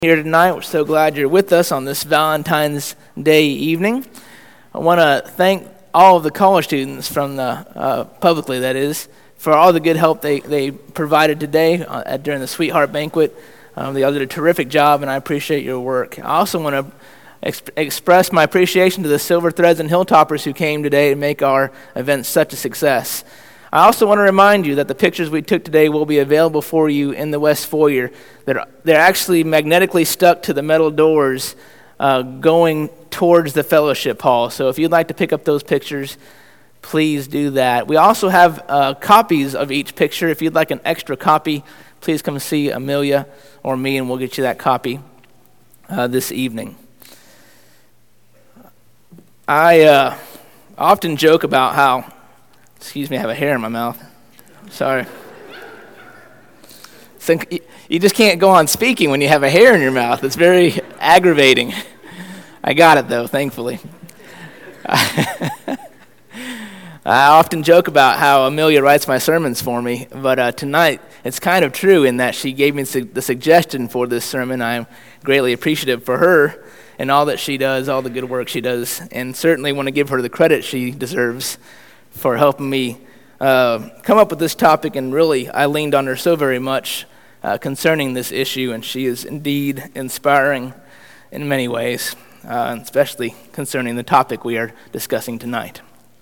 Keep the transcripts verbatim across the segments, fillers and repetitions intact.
Here tonight. We're so glad you're with us on this Valentine's Day evening. I want to thank all of the college students from the, uh, publicly that is, for all the good help they, they provided today uh, during the Sweetheart Banquet. Um, they all did a terrific job, and I appreciate your work. I also want to exp- express my appreciation to the Silver Threads and Hilltoppers who came today to make our event such a success. I also want to remind you that the pictures we took today will be available for you in the West Foyer. They're, they're actually magnetically stuck to the metal doors uh, going towards the fellowship hall. So if you'd like to pick up those pictures, please do that. We also have uh, copies of each picture. If you'd like an extra copy, please come see Amelia or me, and we'll get you that copy uh, this evening. I uh, often joke about how Excuse me, I have a hair in my mouth. Sorry. So you just can't go on speaking when you have a hair in your mouth. It's very aggravating. I got it, though, thankfully. I often joke about how Amelia writes my sermons for me, but uh, tonight it's kind of true in that she gave me su- the suggestion for this sermon. I'm greatly appreciative for her and all that she does, all the good work she does, and certainly want to give her the credit she deserves for helping me uh, come up with this topic, and really I leaned on her so very much uh, concerning this issue, and she is indeed inspiring in many ways, uh, especially concerning the topic we are discussing tonight.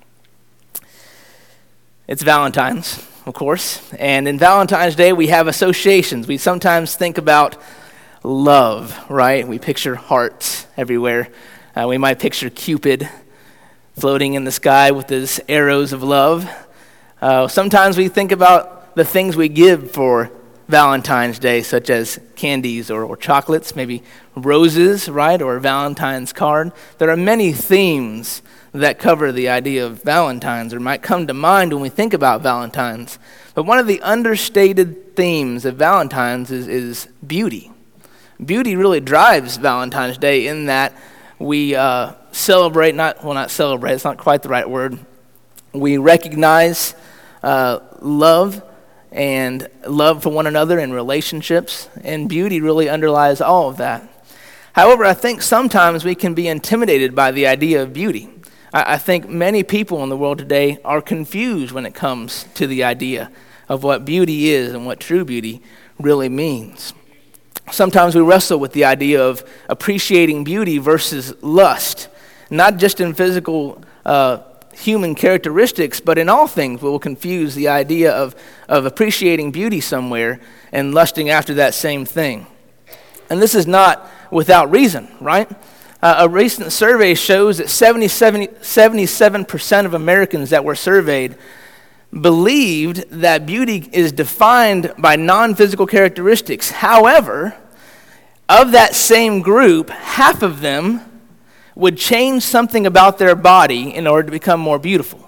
It's Valentine's, of course, and in Valentine's Day we have associations. We sometimes think about love, right? We picture hearts everywhere. Uh, we might picture Cupid floating in the sky with his arrows of love. Uh, sometimes we think about the things we give for Valentine's Day, such as candies or, or chocolates, maybe roses, right, or a Valentine's card. There are many themes that cover the idea of Valentine's or might come to mind when we think about Valentine's. But one of the understated themes of Valentine's is, is beauty. Beauty really drives Valentine's Day in that we uh, celebrate, not, well, not celebrate, it's not quite the right word. We recognize uh, love and love for one another in relationships, and beauty really underlies all of that. However, I think sometimes we can be intimidated by the idea of beauty. I, I think many people in the world today are confused when it comes to the idea of what beauty is and what true beauty really means. Sometimes we wrestle with the idea of appreciating beauty versus lust, not just in physical uh, human characteristics, but in all things we will confuse the idea of, of appreciating beauty somewhere and lusting after that same thing. And this is not without reason, right? Uh, a recent survey shows that seventy-seven percent of Americans that were surveyed believed that beauty is defined by non-physical characteristics. However, of that same group, half of them would change something about their body in order to become more beautiful.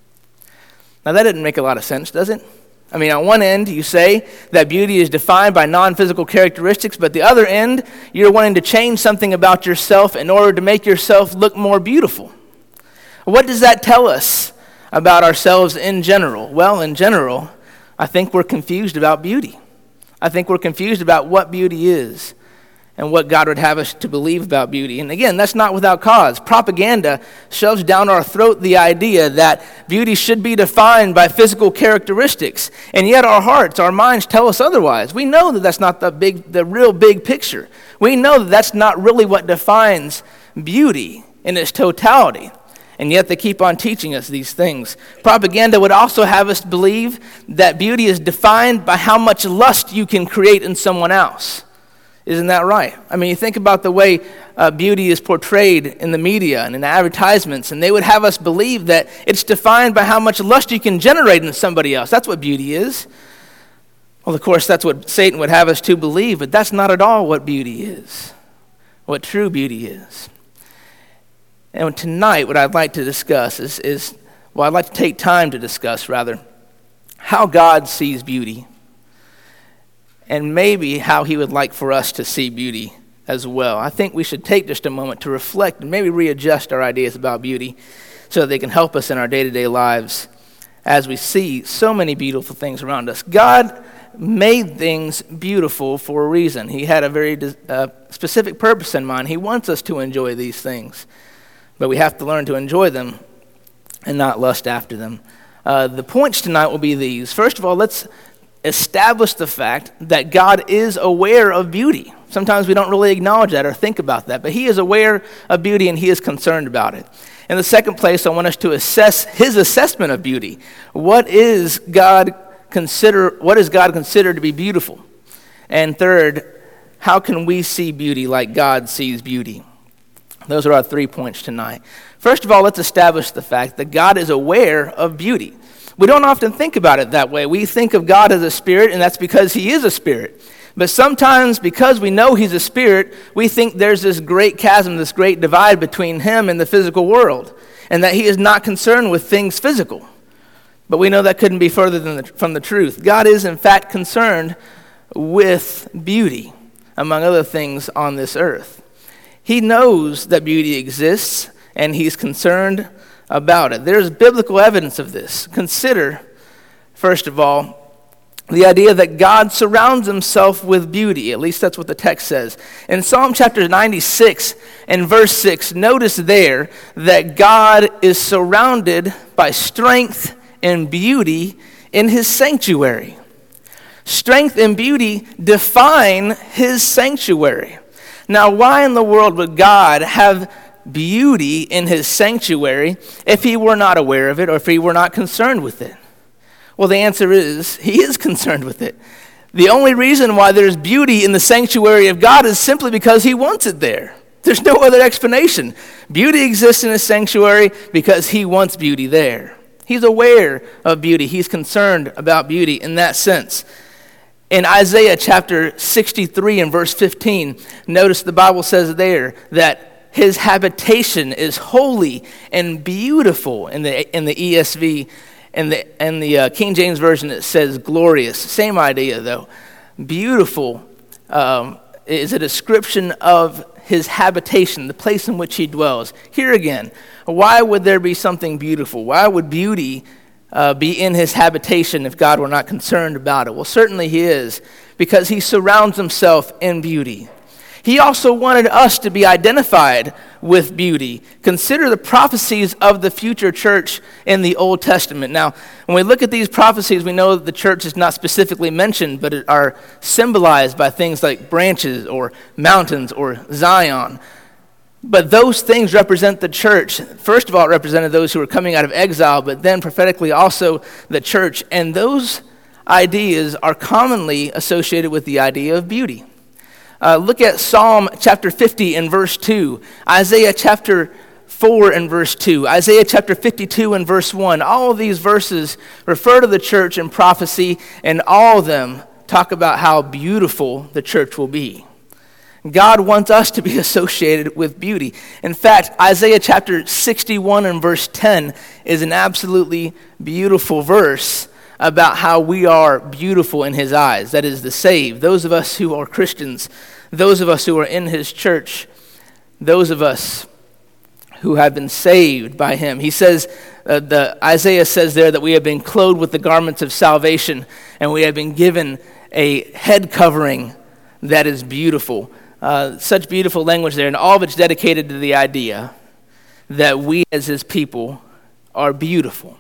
Now that doesn't make a lot of sense, does it? I mean, on one end, you say that beauty is defined by non-physical characteristics, but the other end, you're wanting to change something about yourself in order to make yourself look more beautiful. What does that tell us about ourselves in general? Well, in general, I think we're confused about beauty. I think we're confused about what beauty is and what God would have us to believe about beauty. And again, that's not without cause. Propaganda shoves down our throat the idea that beauty should be defined by physical characteristics, and yet our hearts, our minds tell us otherwise. We know that that's not the big, the real big picture. We know that that's not really what defines beauty in its totality. And yet they keep on teaching us these things. Propaganda would also have us believe that beauty is defined by how much lust you can create in someone else. Isn't that right? I mean, you think about the way uh, beauty is portrayed in the media and in advertisements, and they would have us believe that it's defined by how much lust you can generate in somebody else. That's what beauty is. Well, of course, that's what Satan would have us to believe, but that's not at all what beauty is, what true beauty is. And tonight, what I'd like to discuss is, is, well, I'd like to take time to discuss, rather, how God sees beauty, and maybe how he would like for us to see beauty as well. I think we should take just a moment to reflect and maybe readjust our ideas about beauty so that they can help us in our day-to-day lives as we see so many beautiful things around us. God made things beautiful for a reason. He had a very uh, specific purpose in mind. He wants us to enjoy these things, but we have to learn to enjoy them and not lust after them. Uh, the points tonight will be these. First of all, let's establish the fact that God is aware of beauty. Sometimes we don't really acknowledge that or think about that, but he is aware of beauty and he is concerned about it. In the second place, I want us to assess his assessment of beauty. What is God consider? What does God consider to be beautiful? And third, how can we see beauty like God sees beauty? Those are our three points tonight. First of all, let's establish the fact that God is aware of beauty. We don't often think about it that way. We think of God as a spirit, and that's because he is a spirit. But sometimes, because we know he's a spirit, we think there's this great chasm, this great divide between him and the physical world, and that he is not concerned with things physical. But we know that couldn't be further than the, from the truth. God is, in fact, concerned with beauty, among other things on this earth. He knows that beauty exists, and he's concerned about it. There's biblical evidence of this. Consider, first of all, the idea that God surrounds himself with beauty. At least that's what the text says. In Psalm chapter ninety-six and verse six, notice there that God is surrounded by strength and beauty in his sanctuary. Strength and beauty define his sanctuary. Now, why in the world would God have beauty in his sanctuary if he were not aware of it or if he were not concerned with it? Well, the answer is he is concerned with it. The only reason why there's beauty in the sanctuary of God is simply because he wants it there. There's no other explanation. Beauty exists in his sanctuary because he wants beauty there. He's aware of beauty. He's concerned about beauty in that sense. In Isaiah chapter sixty-three and verse fifteen, notice the Bible says there that his habitation is holy and beautiful. In the in the E S V, in the in the uh, King James Version, it says glorious. Same idea though. Beautiful um, is a description of his habitation, the place in which he dwells. Here again, why would there be something beautiful? Why would beauty uh, be in his habitation if God were not concerned about it? Well, certainly he is, because he surrounds himself in beauty. He also wanted us to be identified with beauty. Consider the prophecies of the future church in the Old Testament. Now, when we look at these prophecies, we know that the church is not specifically mentioned, but it are symbolized by things like branches or mountains or Zion. But those things represent the church. First of all, it represented those who were coming out of exile, but then prophetically also the church. And those ideas are commonly associated with the idea of beauty. Uh, look at Psalm chapter fifty and verse two, Isaiah chapter four and verse two, Isaiah chapter fifty-two and verse one. All of these verses refer to the church in prophecy, and all of them talk about how beautiful the church will be. God wants us to be associated with beauty. In fact, Isaiah chapter sixty-one and verse ten is an absolutely beautiful verse about how we are beautiful in his eyes. That is, the saved, those of us who are Christians, those of us who are in his church, those of us who have been saved by him. He says, uh, the Isaiah says there that we have been clothed with the garments of salvation, and we have been given a head covering that is beautiful. Uh, such beautiful language there, and all of it's dedicated to the idea that we as his people are beautiful.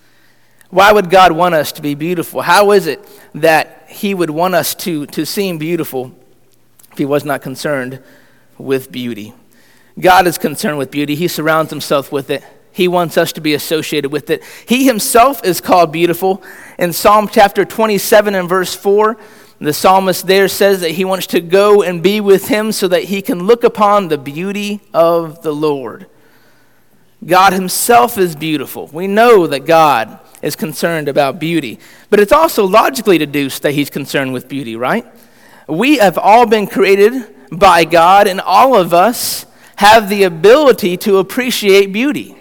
Why would God want us to be beautiful? How is it that he would want us to, to seem beautiful if he was not concerned with beauty? God is concerned with beauty. He surrounds himself with it. He wants us to be associated with it. He himself is called beautiful. In Psalm chapter twenty-seven and verse four, the psalmist there says that he wants to go and be with him so that he can look upon the beauty of the Lord. God himself is beautiful. We know that God is concerned about beauty. But it's also logically deduced that he's concerned with beauty, right? We have all been created by God, and all of us have the ability to appreciate beauty.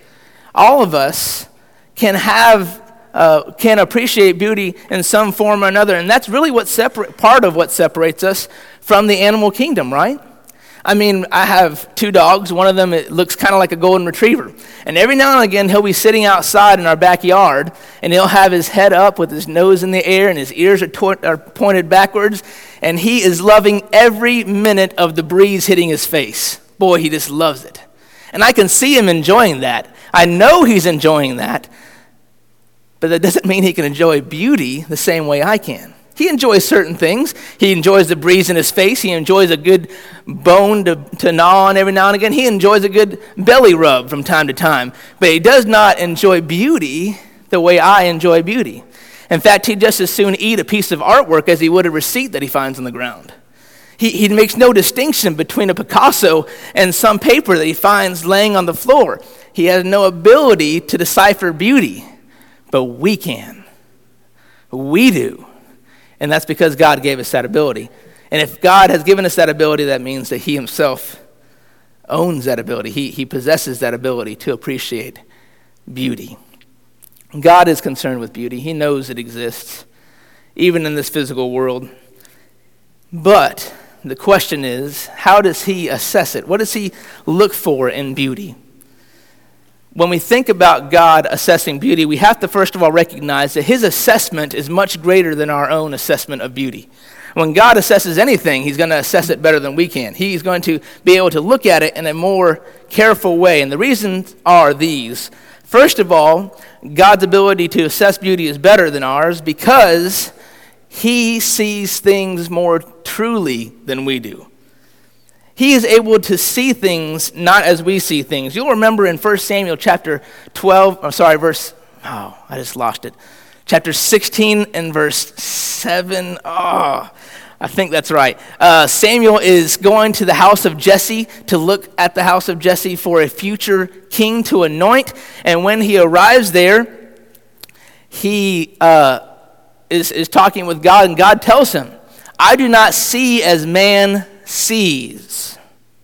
All of us can have, uh, can appreciate beauty in some form or another, and that's really what separate part of what separates us from the animal kingdom, right? I mean, I have two dogs. One of them, it looks kind of like a golden retriever. And every now and again, he'll be sitting outside in our backyard, and he'll have his head up with his nose in the air, and his ears are, to- are pointed backwards, and he is loving every minute of the breeze hitting his face. Boy, he just loves it. And I can see him enjoying that. I know he's enjoying that, but that doesn't mean he can enjoy beauty the same way I can. He enjoys certain things. He enjoys the breeze in his face. He enjoys a good bone to, to gnaw on every now and again. He enjoys a good belly rub from time to time. But he does not enjoy beauty the way I enjoy beauty. In fact, he'd just as soon eat a piece of artwork as he would a receipt that he finds on the ground. He, he makes no distinction between a Picasso and some paper that he finds laying on the floor. He has no ability to decipher beauty, but we can. We do. And that's because God gave us that ability. And if God has given us that ability, that means that he himself owns that ability. He, he possesses that ability to appreciate beauty. God is concerned with beauty. He knows it exists, even in this physical world. But the question is, how does he assess it? What does he look for in beauty? When we think about God assessing beauty, we have to first of all recognize that his assessment is much greater than our own assessment of beauty. When God assesses anything, he's going to assess it better than we can. He's going to be able to look at it in a more careful way. And the reasons are these. First of all, God's ability to assess beauty is better than ours because he sees things more truly than we do. He is able to see things not as we see things. You'll remember in First Samuel chapter twelve, I'm sorry, verse, oh, I just lost it. Chapter sixteen and verse seven, oh, I think that's right. Uh, Samuel is going to the house of Jesse to look at the house of Jesse for a future king to anoint. And when he arrives there, he uh, is, is talking with God, and God tells him, I do not see as man sees.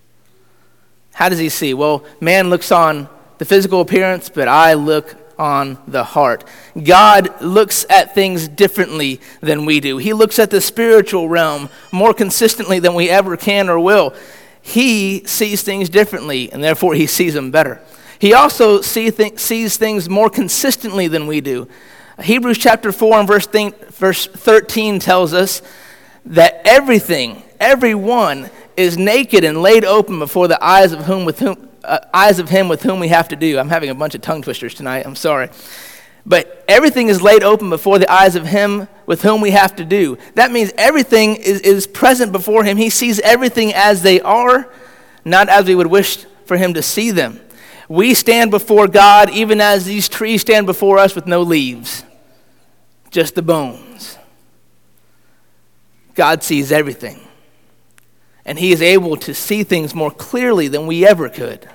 How does he see? Well, man looks on the physical appearance, but I look on the heart. God looks at things differently than we do. He looks at the spiritual realm more consistently than we ever can or will. He sees things differently, and therefore he sees them better. He also see th- sees things more consistently than we do. Hebrews chapter four and verse, th- verse thirteen tells us that everything, everyone is naked and laid open before the eyes of whom with whom uh, eyes of him with whom we have to do. I'm having a bunch of tongue twisters tonight. I'm sorry. But everything is laid open before the eyes of him with whom we have to do. That means everything is, is present before him. He sees everything as they are, not as we would wish for him to see them. We stand before God even as these trees stand before us with no leaves, just the bones. God sees everything. And he is able to see things more clearly than we ever could.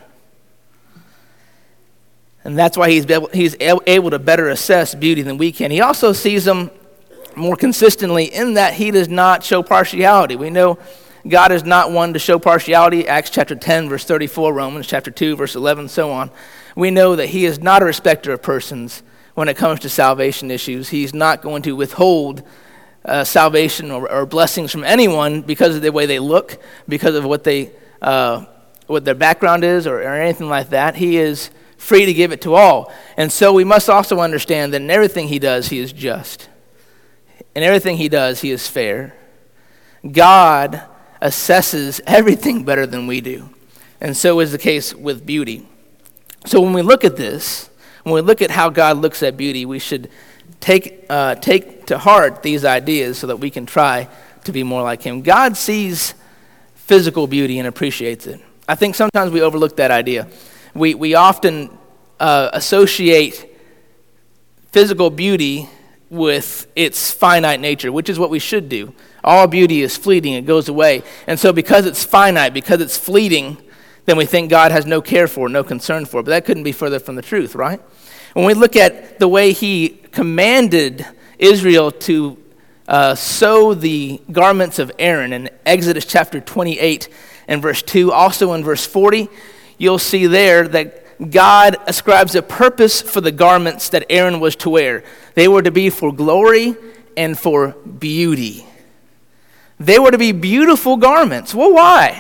And that's why he's able, he's able to better assess beauty than we can. He also sees them more consistently in that he does not show partiality. We know God is not one to show partiality. Acts chapter ten, verse thirty-four, Romans chapter two, verse eleven, so on. We know that he is not a respecter of persons when it comes to salvation issues. He's not going to withhold Uh, salvation or, or blessings from anyone because of the way they look, because of what they, uh, what their background is, or, or anything like that. He is free to give it to all. And so we must also understand that in everything he does, he is just. In everything he does, he is fair. God assesses everything better than we do. And so is the case with beauty. So when we look at this, when we look at how God looks at beauty, we should Take uh, take to heart these ideas so that we can try to be more like him. God sees physical beauty and appreciates it. I think sometimes we overlook that idea. We we often uh, associate physical beauty with its finite nature, which is what we should do. All beauty is fleeting, it goes away. And so because it's finite, because it's fleeting, then we think God has no care for, no concern for. But that couldn't be further from the truth, right? When we look at the way he commanded Israel to uh, sew the garments of Aaron in Exodus chapter twenty-eight and verse two, also in verse forty, you'll see there that God ascribes a purpose for the garments that Aaron was to wear. They were to be for glory and for beauty. They were to be beautiful garments. Well, why?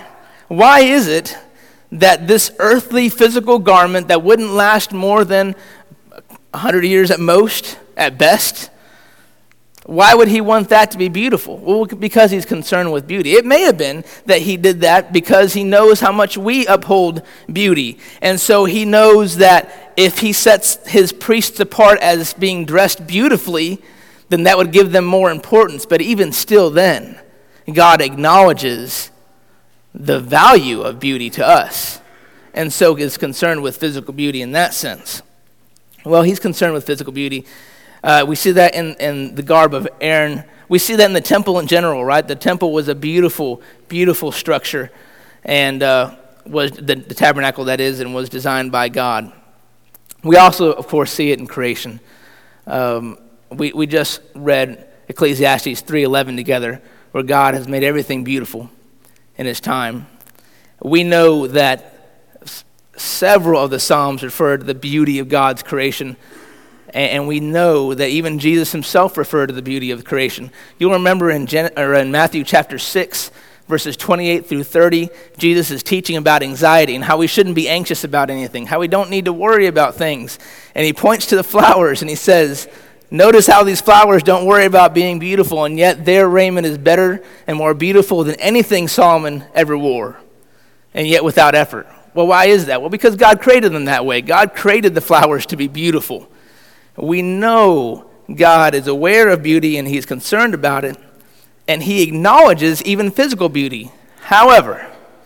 Why is it that this earthly physical garment that wouldn't last more than one hundred years at most, at best, why would he want that to be beautiful? Well, because he's concerned with beauty. It may have been that he did that because he knows how much we uphold beauty. And so he knows that if he sets his priests apart as being dressed beautifully, then that would give them more importance. But even still then, God acknowledges the value of beauty to us, and so is concerned with physical beauty in that sense. Well, he's concerned with physical beauty. Uh, we see that in, in the garb of Aaron. We see that in the temple in general, right? The temple was a beautiful, beautiful structure, and uh, was the, the tabernacle, that is, and was designed by God. We also, of course, see it in creation. Um, we, we just read Ecclesiastes three eleven together, where God has made everything beautiful in his time. We know that s- several of the Psalms refer to the beauty of God's creation, and, and we know that even Jesus himself referred to the beauty of creation. You'll remember in, Gen- or in Matthew chapter six, verses twenty-eight through thirty, Jesus is teaching about anxiety and how we shouldn't be anxious about anything, how we don't need to worry about things. And he points to the flowers and he says, notice how these flowers don't worry about being beautiful, and yet their raiment is better and more beautiful than anything Solomon ever wore, and yet without effort. Well, why is that? Well, because God created them that way. God created the flowers to be beautiful. We know God is aware of beauty and he's concerned about it, and he acknowledges even physical beauty. However,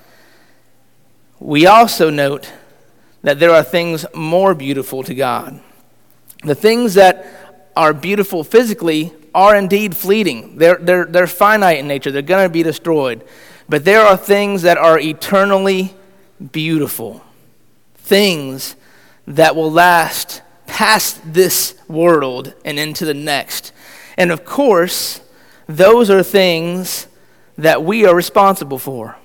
we also note that there are things more beautiful to God. The things that are beautiful physically are indeed fleeting. They're, they're, they're finite in nature. They're going to be destroyed. But there are things that are eternally beautiful. Things that will last past this world and into the next. And of course, those are things that we are responsible for.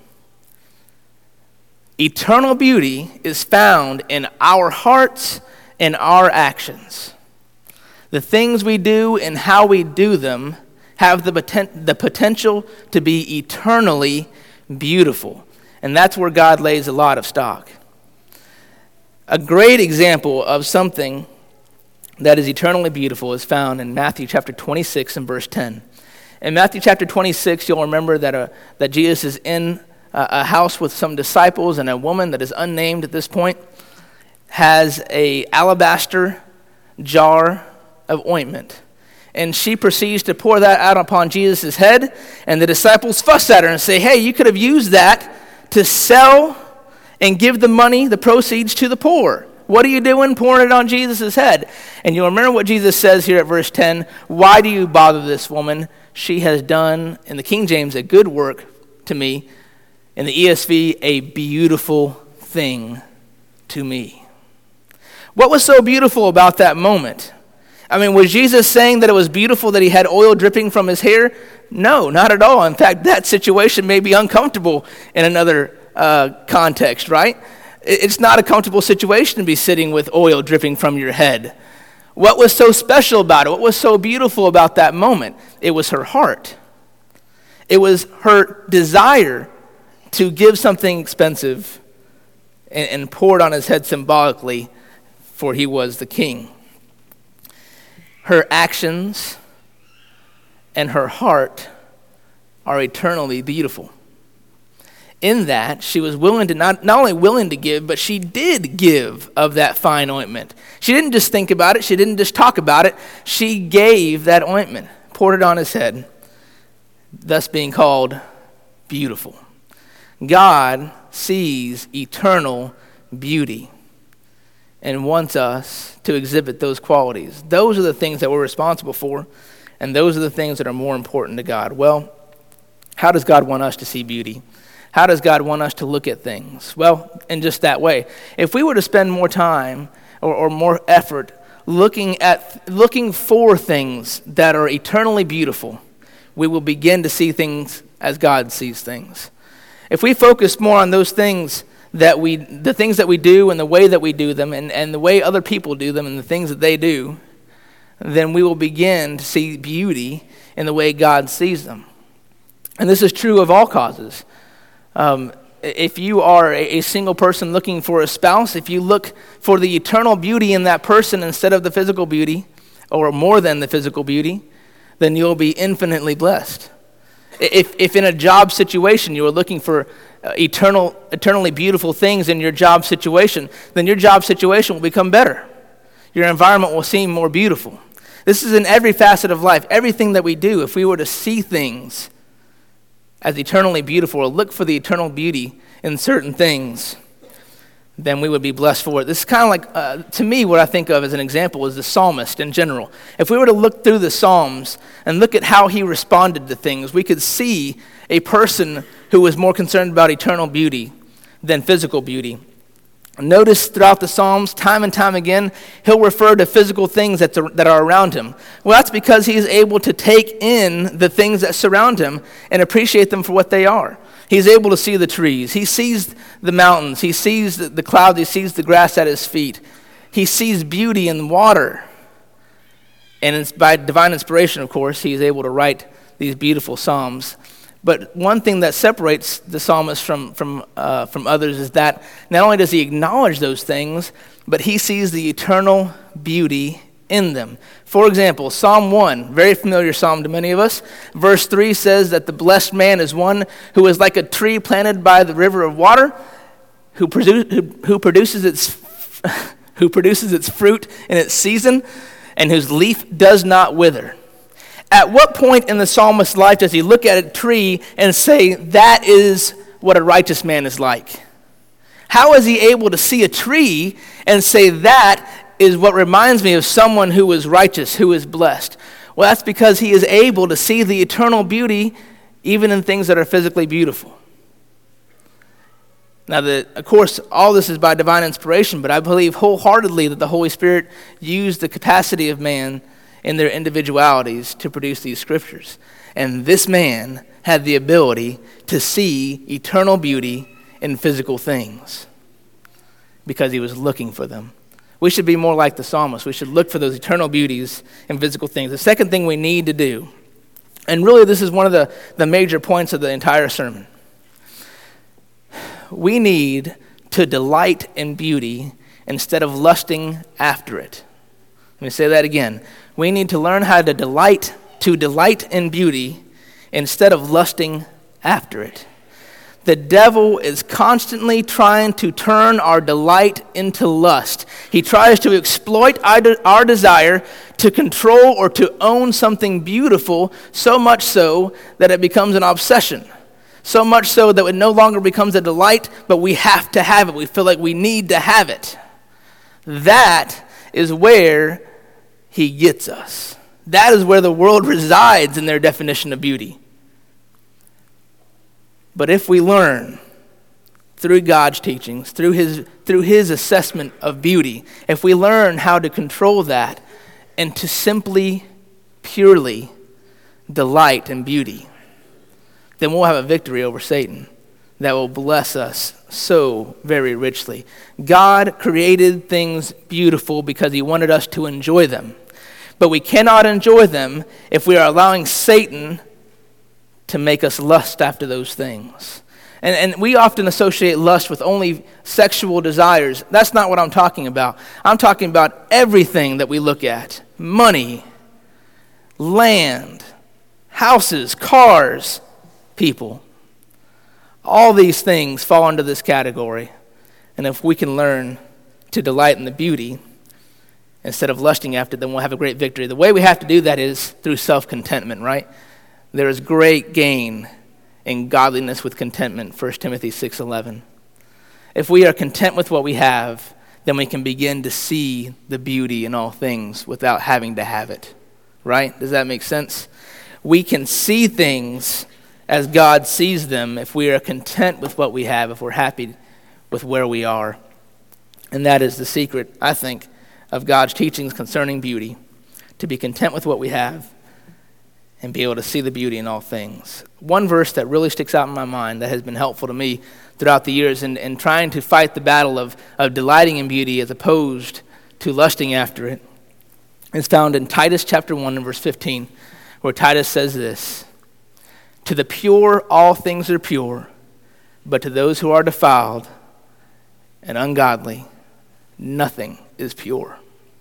Eternal beauty is found in our hearts and our actions. The things we do and how we do them have the, poten- the potential to be eternally beautiful. And that's where God lays a lot of stock. A great example of something that is eternally beautiful is found in Matthew chapter twenty-six and verse ten. In Matthew chapter twenty-six, you'll remember that, uh, that Jesus is in a, a house with some disciples, and a woman that is unnamed at this point has a alabaster jar of ointment. And she proceeds to pour that out upon Jesus' head, and the disciples fuss at her and say, hey, you could have used that to sell and give the money, the proceeds, to the poor. What are you doing pouring it on Jesus' head? And you'll remember what Jesus says here at verse ten, why do you bother this woman? She has done, in the King James, a good work to me. In the E S V, a beautiful thing to me. What was so beautiful about that moment? I mean, was Jesus saying that it was beautiful that he had oil dripping from his hair? No, not at all. In fact, that situation may be uncomfortable in another uh, context, right? It's not a comfortable situation to be sitting with oil dripping from your head. What was so special about it? What was so beautiful about that moment? It was her heart. It was her desire to give something expensive and, and pour it on his head symbolically, for he was the king. Her actions and her heart are eternally beautiful. In that, she was willing to, not, not only willing to give, but she did give of that fine ointment. She didn't just think about it. She didn't just talk about it. She gave that ointment, poured it on his head, thus being called beautiful. God sees eternal beauty and wants us to exhibit those qualities. Those are the things that we're responsible for, and those are the things that are more important to God. Well, how does God want us to see beauty? How does God want us to look at things? Well, in just that way. If we were to spend more time or, or more effort looking at looking for things that are eternally beautiful, we will begin to see things as God sees things. If we focus more on those things that we, the things that we do and the way that we do them and, and the way other people do them and the things that they do, then we will begin to see beauty in the way God sees them. And this is true of all causes. Um, if you are a single person looking for a spouse, if you look for the eternal beauty in that person instead of the physical beauty, or more than the physical beauty, then you'll be infinitely blessed. If, if in a job situation you are looking for uh, eternal, eternally beautiful things in your job situation, then your job situation will become better. Your environment will seem more beautiful. This is in every facet of life. Everything that we do, if we were to see things as eternally beautiful or look for the eternal beauty in certain things, then we would be blessed for it. This is kind of like, uh, to me, what I think of as an example is the psalmist in general. If we were to look through the Psalms and look at how he responded to things, we could see a person who was more concerned about eternal beauty than physical beauty. Notice throughout the Psalms, time and time again, he'll refer to physical things that that are around him. Well, that's because he's able to take in the things that surround him and appreciate them for what they are. He's able to see the trees. He sees the mountains. He sees the, the clouds. He sees the grass at his feet. He sees beauty in water. And it's by divine inspiration, of course, he is able to write these beautiful psalms. But one thing that separates the psalmist from from uh, from others is that not only does he acknowledge those things, but he sees the eternal beauty in them. For example, Psalm one, very familiar psalm to many of us. Verse three says that the blessed man is one who is like a tree planted by the river of water, who, produ- who, who produces its who produces its fruit in its season, and whose leaf does not wither. At what point in the psalmist's life does he look at a tree and say, that is what a righteous man is like? How is he able to see a tree and say, that is what reminds me of someone who is righteous, who is blessed? Well, that's because he is able to see the eternal beauty even in things that are physically beautiful. Now, the, of course, all this is by divine inspiration, but I believe wholeheartedly that the Holy Spirit used the capacity of man in their individualities to produce these scriptures. And this man had the ability to see eternal beauty in physical things because he was looking for them. We should be more like the psalmist. We should look for those eternal beauties in physical things. The second thing we need to do, and really this is one of the, the major points of the entire sermon, we need to delight in beauty instead of lusting after it. Let me say that again. We need to learn how to delight, to delight in beauty instead of lusting after it. The devil is constantly trying to turn our delight into lust. He tries to exploit our desire to control or to own something beautiful, so much so that it becomes an obsession. So much so that it no longer becomes a delight, but we have to have it. We feel like we need to have it. That is where he gets us. That is where the world resides in their definition of beauty. But if we learn through God's teachings, through his, through his assessment of beauty, if we learn how to control that and to simply, purely delight in beauty, then we'll have a victory over Satan that will bless us so very richly. God created things beautiful because he wanted us to enjoy them. But we cannot enjoy them if we are allowing Satan to make us lust after those things. And, and we often associate lust with only sexual desires. That's not what I'm talking about. I'm talking about everything that we look at. Money, land, houses, cars, people. All these things fall into this category. And if we can learn to delight in the beauty instead of lusting after them, we'll have a great victory. The way we have to do that is through self-contentment, right? There is great gain in godliness with contentment, First Timothy six eleven. If we are content with what we have, then we can begin to see the beauty in all things without having to have it, right? Does that make sense? We can see things as God sees them if we are content with what we have, if we're happy with where we are. And that is the secret, I think, of God's teachings concerning beauty, to be content with what we have and be able to see the beauty in all things. One verse that really sticks out in my mind that has been helpful to me throughout the years in, in trying to fight the battle of, of delighting in beauty as opposed to lusting after it is found in Titus chapter one and verse fifteen, where Titus says this: "To the pure all things are pure, But to those who are defiled and ungodly, nothing is pure.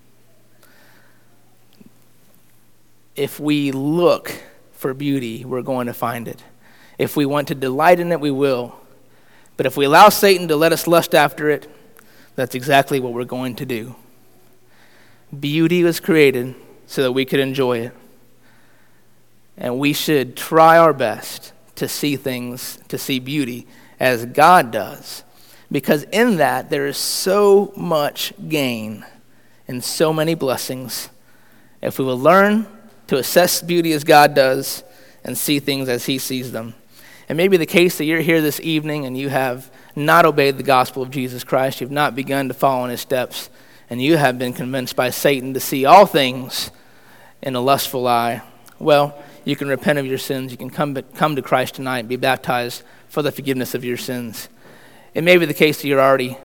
If we look for beauty, we're going to find it. If we want to delight in it, we will. But if we allow Satan to let us lust after it, that's exactly what we're going to do. Beauty was created so that we could enjoy it. And we should try our best to see things, to see beauty as God does. Because in that, there is so much gain and so many blessings. If we will learn to assess beauty as God does and see things as he sees them. It may be the case that you're here this evening and you have not obeyed the gospel of Jesus Christ. You've not begun to follow in his steps. And you have been convinced by Satan to see all things in a lustful eye. Well, you can repent of your sins. You can come, come to Christ tonight and be baptized for the forgiveness of your sins. It may be the case that you're already